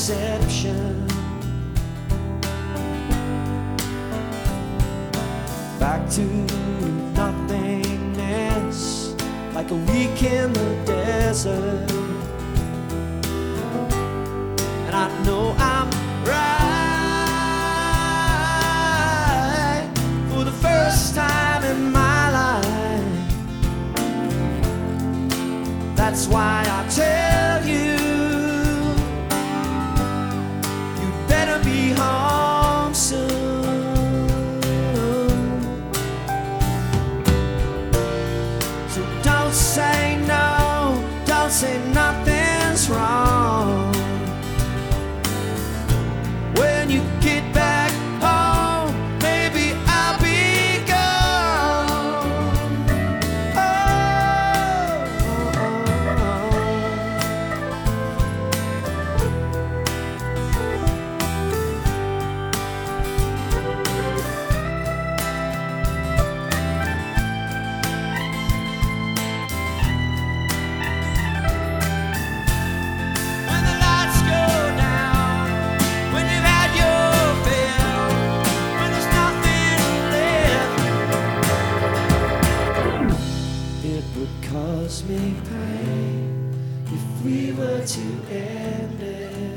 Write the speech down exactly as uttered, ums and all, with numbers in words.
Deception. Back to nothingness, like a week in the desert. And I know I'm right for the first time in my life. That's why I tell you, you'd better be home soon. So don't say no, don't say nothing's wrong. When you get back home, maybe I'll be gone. Oh, oh, oh. When the lights go down, when you've had your fill, when there's nothing left, it would cause me pain if we were to end it.